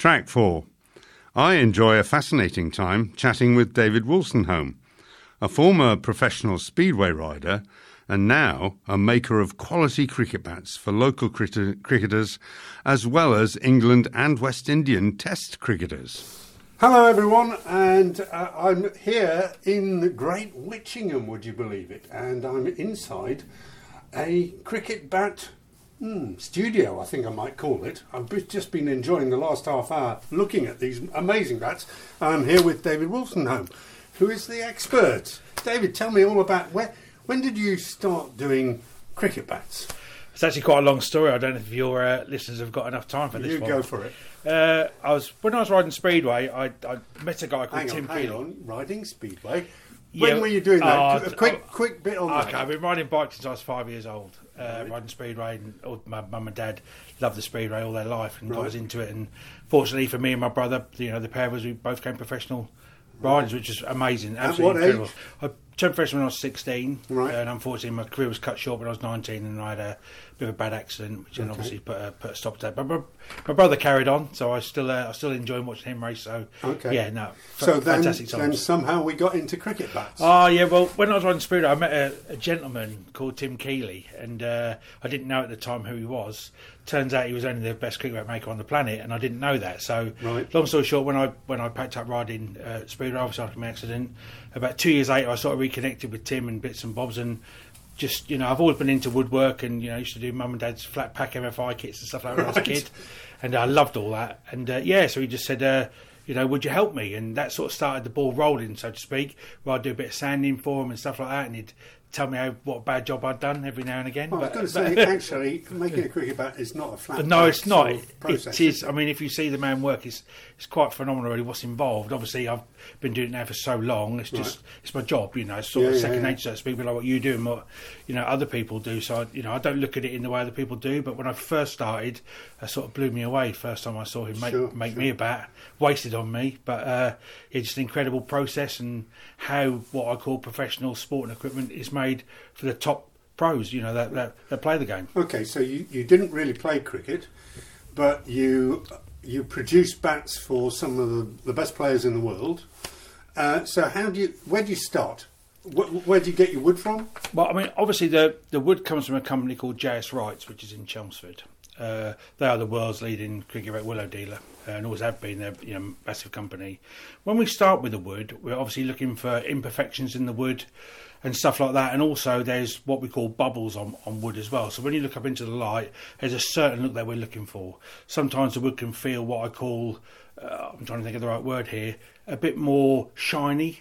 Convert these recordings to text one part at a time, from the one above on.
Track 4. I enjoy a fascinating time chatting with David Wolstenholme, a former professional speedway rider and now a maker of quality cricket bats for local cricketers as well as England and West Indian Test cricketers. Hello everyone, and I'm here in Great Witchingham, would you believe it, and I'm inside a cricket bat studio, I think I might call it. I've just been enjoying the last half hour looking at these amazing bats. I'm here with David Wolstenholme, who is the expert. David, tell me all about when did you start doing cricket bats? It's actually quite a long story. I don't know if your listeners have got enough time for this one. You go for it. When I was riding Speedway, I met a guy called Tim Keeley. Hang on, riding Speedway? When were you doing that? A quick bit on that. Okay, I've been riding bikes since I was 5 years old. Riding Speedway, and my mum and dad loved the Speedway all their life and got us into it. And fortunately for me and my brother, the pair of us, we both became professional riders, which is amazing. Absolutely incredible. Age? I turned professional when I was 16, right. And unfortunately my career was cut short when I was 19, and I had a bit of a bad accident, which then obviously put a stop to that. But my brother carried on, so I still enjoy watching him race. So fantastic times. Then somehow we got into cricket bats. Oh yeah, well when I was riding Speedway, I met a gentleman called Tim Keeley, and I didn't know at the time who he was. Turns out he was only the best cricket bat maker on the planet, and I didn't know that. So, long story short, when I packed up riding Speedway after my accident, about 2 years later, I sort of reconnected with Tim and bits and bobs, and just I've always been into woodwork, and used to do mum and dad's flat pack MFI kits and stuff like that when I was a kid, and I loved all that. And so he just said, would you help me? And that sort of started the ball rolling, so to speak, where I'd do a bit of sanding for him and stuff like that, and he'd tell me what a bad job I'd done every now and again. Well, I was going to say, actually, making a cricket bat is not a flat. No, it's not. Process, it is. I mean, if you see the man work, it's quite phenomenal. Really, what's involved. Obviously, I've been doing it now for so long. It's just it's my job. It's sort of second nature, so to speak. But like what you do and what other people do. So I don't look at it in the way other people do. But when I first started, it sort of blew me away. First time I saw him make me a bat, wasted on me. But it's just an incredible process, and how what I call professional sporting equipment is made for the top pros, that play the game. Okay, so you didn't really play cricket, but you produce bats for some of the best players in the world. So where do you start? Where do you get your wood from? Well, I mean, obviously the wood comes from a company called JS Wrights, which is in Chelmsford. They are the world's leading cricket bat willow dealer, and always have been. They're massive company. When we start with the wood, we're obviously looking for imperfections in the wood and stuff like that, and also there's what we call bubbles on wood as well. So when you look up into the light, there's a certain look that we're looking for. Sometimes the wood can feel what I call, I'm trying to think of the right word here, a bit more shiny,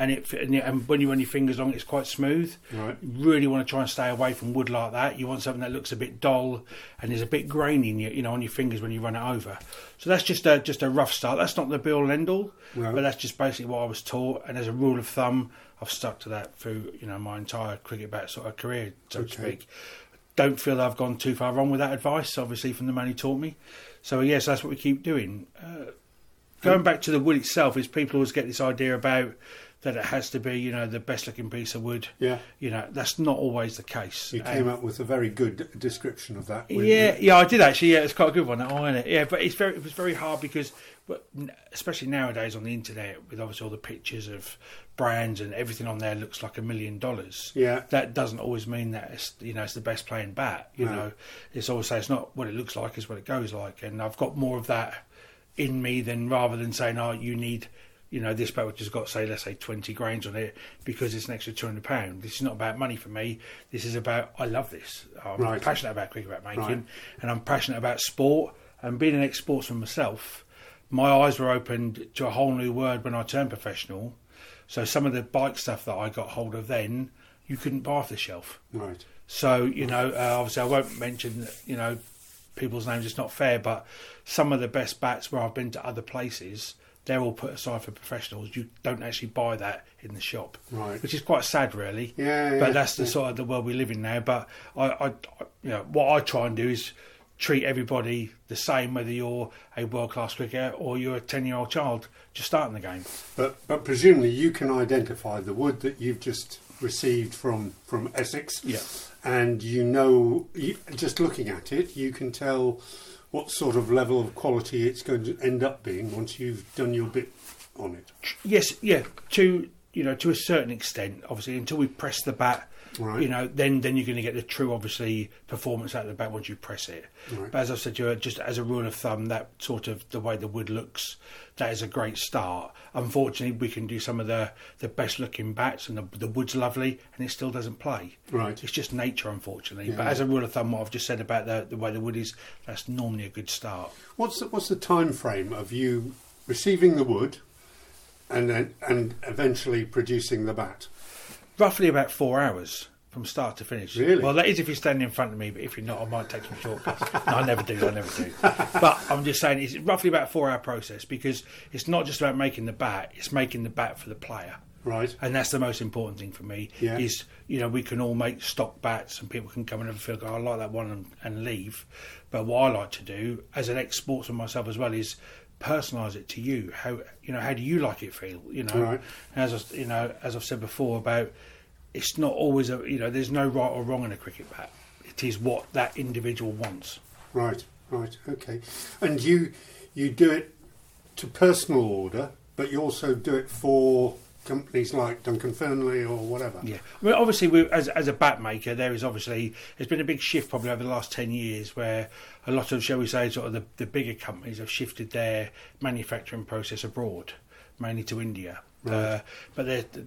and when you run your fingers on it, it's quite smooth. Right. You really want to try and stay away from wood like that. You want something that looks a bit dull and is a bit grainy on your fingers when you run it over. So that's just a rough start. That's not the be all and end all, but that's just basically what I was taught. And as a rule of thumb, I've stuck to that through my entire cricket bat sort of career, so to speak. Don't feel that I've gone too far wrong with that advice, obviously, from the man who taught me. So yes, that's what we keep doing. Going back to the wood itself, is people always get this idea about that it has to be, the best looking piece of wood. Yeah. That's not always the case. You came up with a very good description of that. Yeah, I did actually. Yeah, it's quite a good one, that one, isn't it? Yeah, but it was very hard because, especially nowadays on the internet, with obviously all the pictures of brands and everything on there looks like $1 million. Yeah. That doesn't always mean that it's the best playing bat. It's always say it's not what it looks like, it's what it goes like. And I've got more of that in me rather than saying, you need this bat which has got, let's say 20 grains on it because it's an extra £200. This is not about money for me. This is about, I love this. I'm passionate about cricket bat making, and I'm passionate about sport. And being an ex-sportsman myself, my eyes were opened to a whole new world when I turned professional. So some of the bike stuff that I got hold of then, you couldn't buy off the shelf. Right. So, obviously I won't mention, people's names, it's not fair, but some of the best bats where I've been to other places, they're all put aside for professionals. You don't actually buy that in the shop, which is quite sad, really. But that's the sort of the world we live in now. But I what I try and do is treat everybody the same, whether you're a world-class cricketer or you're a 10-year-old child just starting the game. But presumably you can identify the wood that you've just received from Essex, yeah, and just looking at it, you can tell what sort of level of quality it's going to end up being once you've done your bit on it. Yes, yeah, to a certain extent, obviously, until we press the bat. Right. Then you're going to get the true, obviously, performance out of the bat once you press it. Right. But as I said to you, just as a rule of thumb, that sort of the way the wood looks, that is a great start. Unfortunately, we can do some of the best looking bats, and the wood's lovely, and it still doesn't play. Right. It's just nature, unfortunately. Yeah. But as a rule of thumb, what I've just said about the way the wood is, that's normally a good start. What's the time frame of you receiving the wood and eventually producing the bat? Roughly about 4 hours from start to finish. Really? Well, that is if you're standing in front of me, but if you're not, I might take some shortcuts. No, I never do. But I'm just saying it's roughly about a 4-hour process, because it's not just about making the bat, it's making the bat for the player. Right. And that's the most important thing for me, Yeah. is, we can all make stock bats and people can come in and feel, I like that one, and leave. But what I like to do, as an ex-sportsman myself as well, is personalise it to you. How do you like it feel? Right. As I've said before, about it's not always there's no right or wrong in a cricket bat. It is what that individual wants. Right. Okay. And you do it to personal order, but you also do it for companies like Duncan Fernley or whatever. Yeah. I mean, obviously, as a bat maker, there's been a big shift probably over the last 10 years where a lot of, shall we say, sort of the bigger companies have shifted their manufacturing process abroad, mainly to India. Right. But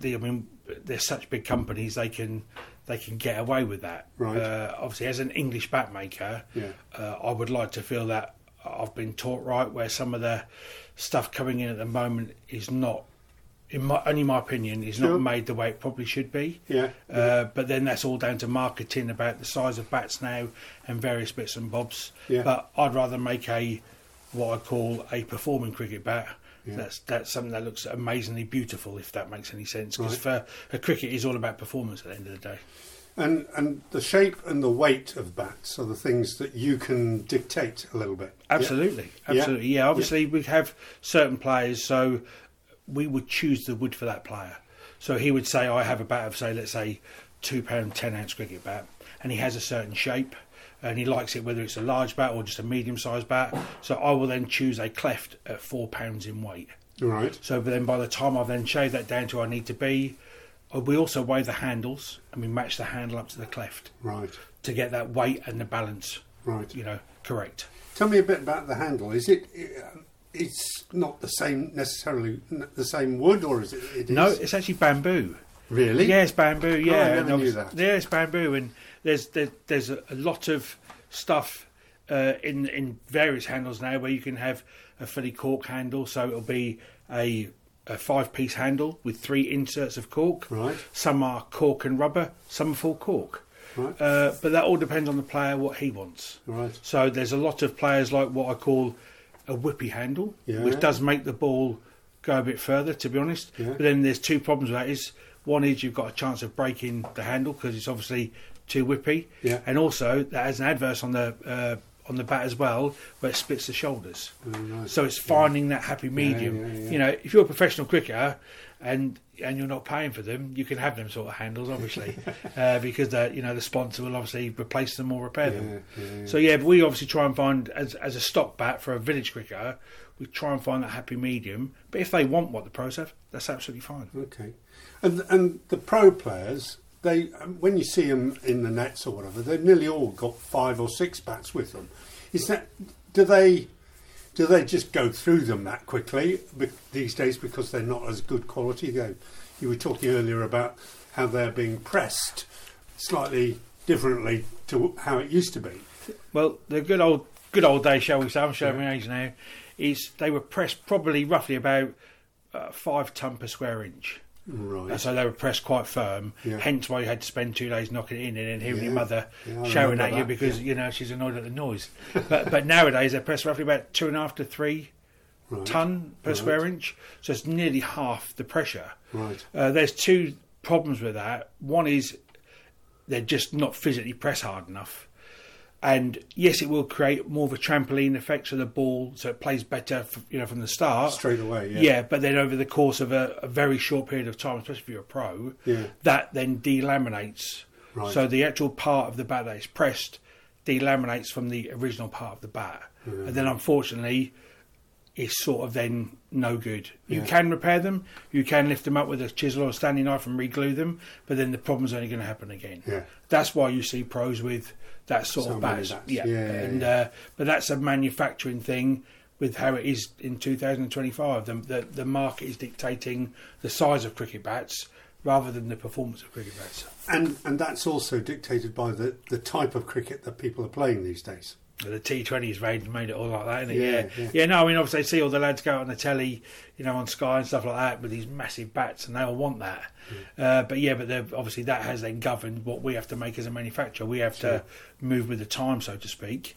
they're such big companies, they can get away with that. Right. Obviously, as an English bat maker, Yeah. I would like to feel that I've been taught right, where some of the stuff coming in at the moment is not, only my opinion, is Sure. not made the way it probably should be. Yeah. But then that's all down to marketing about the size of bats now and various bits and bobs. Yeah. But I'd rather make what I call a performing cricket bat. Yeah. That's something that looks amazingly beautiful, if that makes any sense. Because Right. for a cricket, is all about performance at the end of the day. And the shape and the weight of bats are the things that you can dictate a little bit. Absolutely. Yeah. Obviously, we have certain players, so we would choose the wood for that player. So he would say, I have a bat of, say, let's say, £2 10-ounce cricket bat, and he has a certain shape, and he likes it whether it's a large bat or just a medium-sized bat. So I will then choose a cleft at £4 in weight. Right. So then by the time I've then shaved that down to where I need to be, we also weigh the handles, and we match the handle up to the cleft Right. to get that weight and the balance, Right. correct. Tell me a bit about the handle. Is it? It's not necessarily the same wood, or is it? It is? No, it's actually bamboo. Really? Yeah, it's bamboo. Yeah, Oh, I and never knew obviously- that. Yeah, it's bamboo, and there's a lot of stuff in various handles now where you can have a fully cork handle, so it'll be a 5-piece handle with 3 inserts of cork. Right. Some are cork and rubber, some are full cork. Right. But that all depends on the player, what he wants. Right. So there's a lot of players like what I call a whippy handle, Yeah. which does make the ball go a bit further, to be honest. Yeah. But then there's 2 problems with that. One is you've got a chance of breaking the handle because it's obviously too whippy, Yeah. and also that has an adverse on the bat as well, where it splits the shoulders. Oh, right. So it's finding that happy medium. yeah. If you're a professional cricketer and you're not paying for them, you can have them sort of handles, obviously, because the sponsor will obviously replace them or repair them. Yeah. So but we obviously try and find, as a stock bat for a village cricketer, we try and find that happy medium. But if they want what the pros have, that's absolutely fine. Okay. And the pro players, they when you see them in the nets or whatever, they've nearly all got 5 or 6 bats with them. Is that do they just go through them that quickly these days because they're not as good quality? You were talking earlier about how they're being pressed slightly differently to how it used to be. Well, the good old days, shall we say, I'm showing my age now, is they were pressed probably roughly about 5 ton per square inch. Right. So they were pressed quite firm, Yeah. hence why you had to spend 2 days knocking it in and then hearing Yeah. your mother Yeah, I shouting remember at you that, because yeah. she's annoyed at the noise. but nowadays they're pressed roughly about 2.5 to 3 Right. ton per Right. square inch, so it's nearly half the pressure. Right. There's 2 problems with that. One is they're just not physically pressed hard enough. And yes, it will create more of a trampoline effect to the ball, so it plays better, from the start. Straight away, yeah. Yeah, but then over the course of a very short period of time, especially if you're a pro, Yeah. that then delaminates. Right. So the actual part of the bat that is pressed delaminates from the original part of the bat, and then unfortunately, it's sort of then no good. You can repair them, you can lift them up with a chisel or a Stanley knife and re-glue them, but then the problem's only going to happen again. Yeah. That's why you see pros with that sort of bats. But that's a manufacturing thing. With how it is in 2025, the market is dictating the size of cricket bats rather than the performance of cricket bats. And that's also dictated by the type of cricket that people are playing these days. The T20's range made it all like that, isn't it? Yeah. No, I mean, obviously, I see all the lads go out on the telly, on Sky and stuff like that with these massive bats, and they all want that. But obviously that has then governed what we have to make as a manufacturer. We have to move with the time, so to speak.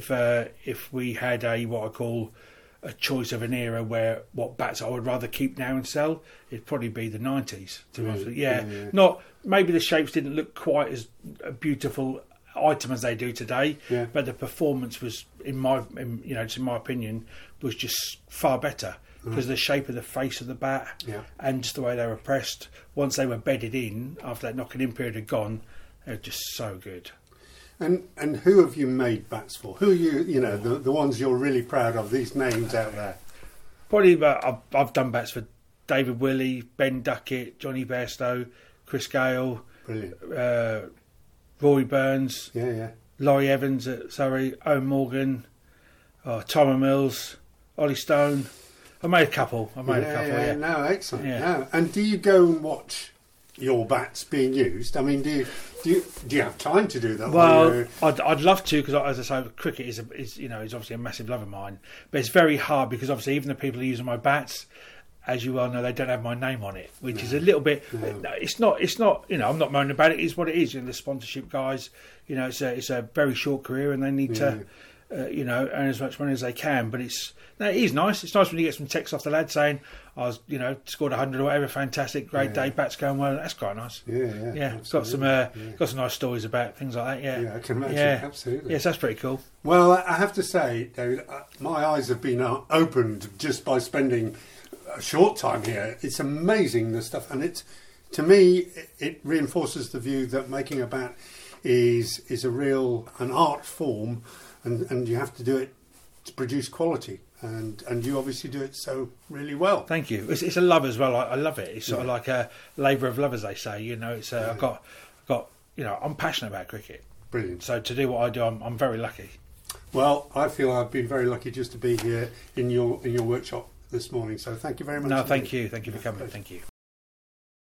If we had what I call a choice of an era where what bats I would rather keep now and sell, it'd probably be the 90s. To be honest with you. Not maybe the shapes didn't look quite as beautiful item as they do today, but the performance was, in my opinion, was just far better because of the shape of the face of the bat and just the way they were pressed. Once they were bedded in after that knocking in period had gone, they were just so good. And who have you made bats for? Who are you? The ones you're really proud of. These names out there. Probably, I've done bats for David Willey, Ben Duckett, Johnny Bairstow, Chris Gale, brilliant. Roy Burns, Laurie Evans at Surrey, Owen Morgan, Tom Mills, Ollie Stone. I made a couple. No, excellent. Yeah. And do you go and watch your bats being used? I mean, do you have time to do that? Well, I'd love to, because as I say, cricket is obviously a massive love of mine, but it's very hard because obviously even the people who are using my bats, as you well know, they don't have my name on it, which is a little bit. It's not. I'm not moaning about it. It's what it is. The sponsorship guys, it's a very short career, and they need to, earn as much money as they can. But it is nice. It's nice when you get some texts off the lad saying, "I was, scored 100 or whatever. Fantastic, great day. Bats going well." That's quite nice. Yeah. Got some nice stories about things like that. Yeah, I can imagine. Absolutely. Yes, that's pretty cool. Well, I have to say, David, my eyes have been opened just by spending a short time here. It's amazing, the stuff, and to me it reinforces the view that making a bat is an art form, and you have to do it to produce quality, and you obviously do it so really well. Thank you. It's a love as well. I love it. It's sort of like a labour of love, as they say. I've got I'm passionate about cricket. Brilliant. So to do what I do, I'm very lucky. Well, I feel I've been very lucky just to be here in your workshop this morning, so thank you very much. No, thank you for coming. Thank you.